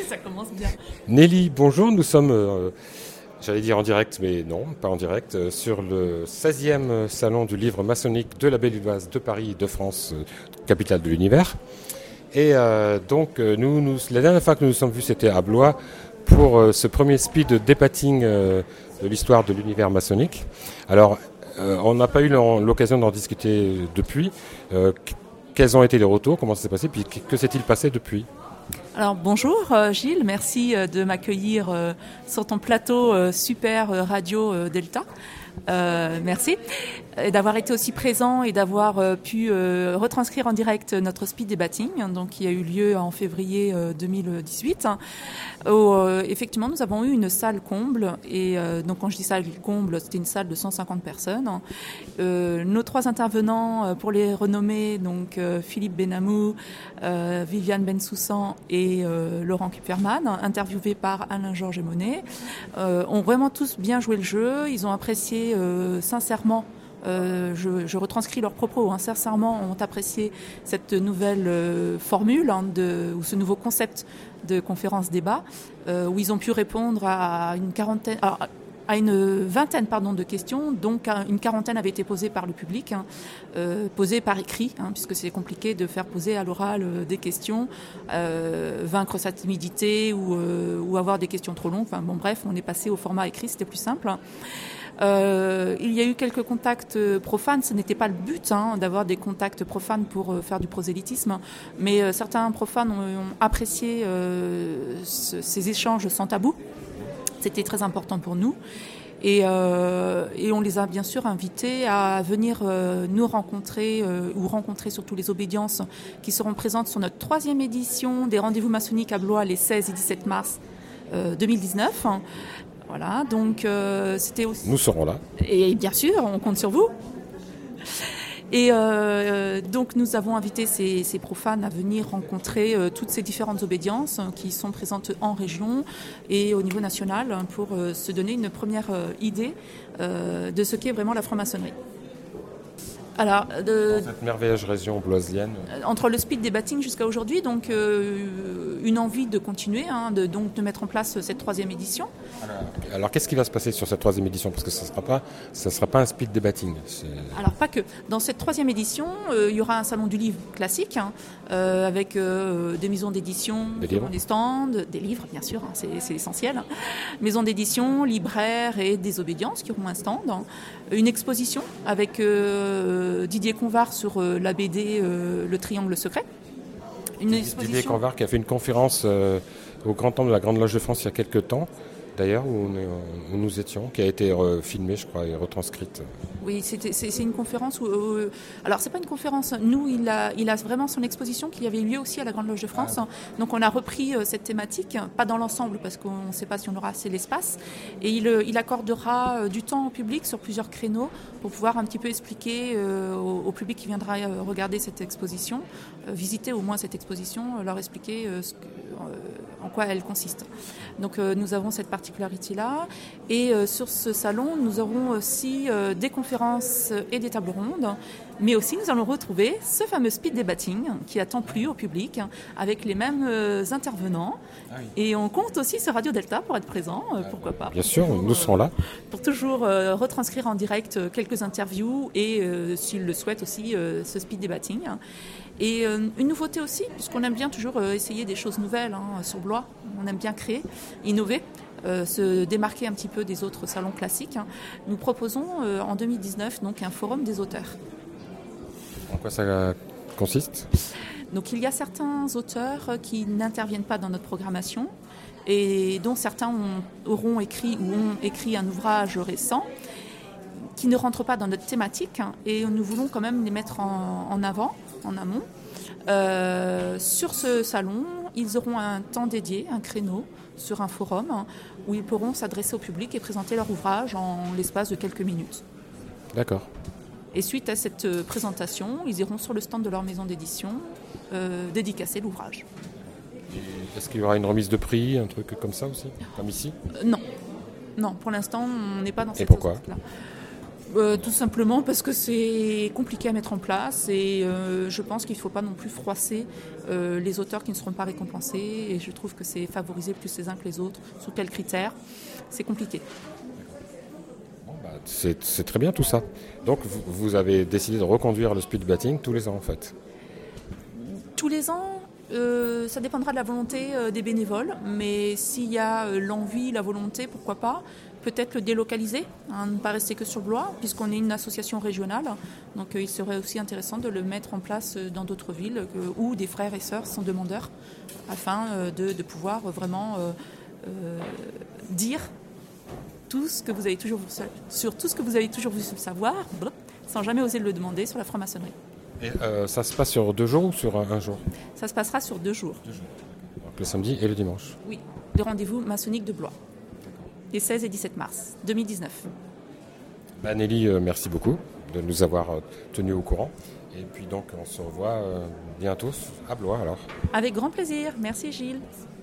Ça commence bien. Nelly, bonjour, nous sommes, j'allais dire en direct, mais non, pas en direct, sur le 16e salon du livre maçonnique de la Belle-Illoise, de Paris, de France, capitale de l'univers. Et donc, la dernière fois que nous nous sommes vus, c'était à Blois, pour ce premier speed debating de l'histoire de l'univers maçonnique. Alors, on n'a pas eu l'occasion d'en discuter depuis. Quels ont été les retours, comment ça s'est passé, puis que s'est-il passé depuis ? Alors bonjour Gilles, merci de m'accueillir sur ton plateau super radio Delta. Merci et d'avoir été aussi présent et d'avoir pu retranscrire en direct notre speed debating, donc qui a eu lieu en février 2018. Où, effectivement, nous avons eu une salle comble et donc quand je dis salle comble, c'était une salle de 150 personnes. Nos trois intervenants, pour les renommer, donc Philippe Benamou, Viviane Bensoussan et Laurent Kupferman, interviewés par Alain-Georges Monet, ont vraiment tous bien joué le jeu. Ils ont apprécié sincèrement, je retranscris leurs propos, sincèrement ont apprécié cette nouvelle formule ou ce nouveau concept de conférence-débat, où ils ont pu répondre à une vingtaine de questions, donc une quarantaine avait été posée par le public, posée par écrit, puisque c'est compliqué de faire poser à l'oral des questions, vaincre sa timidité ou avoir des questions trop longues. Enfin, bon, bref, on est passé au format écrit, c'était plus simple. Il y a eu quelques contacts profanes, ce n'était pas le but d'avoir des contacts profanes pour faire du prosélytisme, mais certains profanes ont apprécié ces échanges sans tabou. C'était très important pour nous. Et on les a bien sûr invités à venir nous rencontrer ou rencontrer surtout les obédiences qui seront présentes sur notre 3e édition des rendez-vous maçonniques à Blois les 16 et 17 mars 2019. Voilà, donc c'était aussi... Nous serons là. Et bien sûr, on compte sur vous. Et donc nous avons invité ces profanes à venir rencontrer toutes ces différentes obédiences qui sont présentes en région et au niveau national pour se donner une première idée de ce qu'est vraiment la franc-maçonnerie. Alors, dans cette merveilleuse région bloisienne. Entre le speed debating jusqu'à aujourd'hui, donc une envie de continuer, de mettre en place cette 3e édition. Alors qu'est-ce qui va se passer sur cette 3e édition ? Parce que ça sera pas un speed debating. Alors pas que. Dans cette 3e édition, il y aura un salon du livre classique, avec des maisons d'édition, des stands, des livres bien sûr, c'est essentiel. Maisons d'édition, libraires et des obédiences qui auront un stand. Une exposition avec Didier Convar sur la BD Le Triangle Secret. Didier Convar qui a fait une conférence au Grand Temple de la Grande Loge de France il y a quelques temps, d'ailleurs, où nous étions, qui a été filmée, je crois, et retranscrite. Oui, c'est une conférence où... alors, c'est pas une conférence. Nous, il a vraiment son exposition qui avait eu lieu aussi à la Grande Loge de France. Donc, on a repris cette thématique, pas dans l'ensemble, parce qu'on ne sait pas si on aura assez l'espace. Et il accordera du temps au public sur plusieurs créneaux pour pouvoir un petit peu expliquer au public qui viendra regarder cette exposition, visiter au moins cette exposition, leur expliquer en quoi elle consiste. Donc nous avons cette particularité-là. Et sur ce salon, nous aurons aussi des conférences et des tables rondes, mais aussi nous allons retrouver ce fameux speed debating qui a tant plu au public, avec les mêmes intervenants. Ah oui. Et on compte aussi sur Radio Delta pour être présent, pourquoi pas. Bien sûr, nous serons là. Pour toujours retranscrire en direct quelques interviews et, s'ils le souhaitent aussi, ce speed debating. Et une nouveauté aussi, puisqu'on aime bien toujours essayer des choses nouvelles sur Blois, on aime bien créer, innover, se démarquer un petit peu des autres salons classiques. Nous proposons en 2019 donc, un forum des auteurs. En quoi ça consiste ? Donc il y a certains auteurs qui n'interviennent pas dans notre programmation et dont certains auront écrit ou ont écrit un ouvrage récent qui ne rentrent pas dans notre thématique et nous voulons quand même les mettre en avant, en amont. Sur ce salon, ils auront un temps dédié, un créneau sur un forum où ils pourront s'adresser au public et présenter leur ouvrage en l'espace de quelques minutes. D'accord. Et suite à cette présentation, ils iront sur le stand de leur maison d'édition dédicacer l'ouvrage. Est-ce qu'il y aura une remise de prix, un truc comme ça aussi, comme ici ? Non. Non, pour l'instant, on n'est pas dans cette Et pourquoi ? là. Tout simplement parce que c'est compliqué à mettre en place et je pense qu'il ne faut pas non plus froisser les auteurs qui ne seront pas récompensés et je trouve que c'est favoriser plus les uns que les autres. Sous quels critères? C'est compliqué. Bon, c'est très bien tout ça. Donc vous avez décidé de reconduire le speed batting tous les ans en fait. Tous les ans, ça dépendra de la volonté des bénévoles, mais s'il y a l'envie, la volonté, pourquoi pas. Peut-être le délocaliser, ne pas rester que sur Blois, puisqu'on est une association régionale. Donc il serait aussi intéressant de le mettre en place dans d'autres villes où des frères et sœurs sont demandeurs, afin de pouvoir vraiment dire tout ce que vous avez toujours voulu savoir, sans jamais oser le demander sur la franc-maçonnerie. Et ça se passe sur 2 jours ou sur un jour? Ça se passera sur 2 jours. 2 jours. Donc le samedi et le dimanche. Oui, le rendez-vous maçonnique de Blois. Les 16 et 17 mars 2019. Nelly, merci beaucoup de nous avoir tenus au courant. Et puis donc on se revoit bientôt à Blois alors. Avec grand plaisir. Merci Gilles.